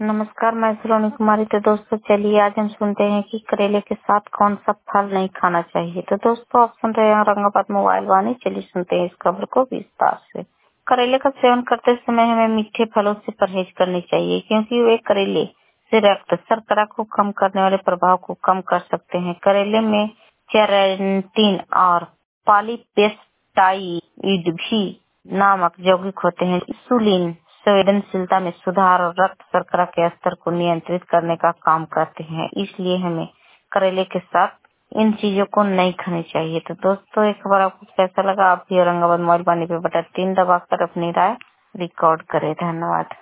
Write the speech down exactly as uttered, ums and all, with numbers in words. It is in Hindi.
नमस्कार, मैं सलोनी कुमारी। तो दोस्तों चलिए आज हम सुनते हैं कि करेले के साथ कौन सा फल नहीं खाना चाहिए। तो दोस्तों आप सुन रहे हैं औरंगाबाद मोबाइल वाणी। चलिए सुनते हैं इस खबर को विस्तार से। करेले का सेवन करते समय हमें मीठे फलों से परहेज करनी चाहिए, क्योंकि वे करेले से रक्त शर्करा को कम करने वाले प्रभाव को कम कर सकते हैं। करेले में चेरेंटिन और पॉलीपेप्टाइड भी नामक यौगिक होते हैं। इंसुलिन संवेदनशीलता में सुधार और रक्त शर्करा के स्तर को नियंत्रित करने का काम करते हैं। इसलिए हमें करेले के साथ इन चीजों को नहीं खानी चाहिए। तो दोस्तों एक खबर आपको कैसा लगा, आप भी औरंगाबाद मोबाइल वाणी पे बटन तीन दबाकर अपनी राय रिकॉर्ड करें। धन्यवाद।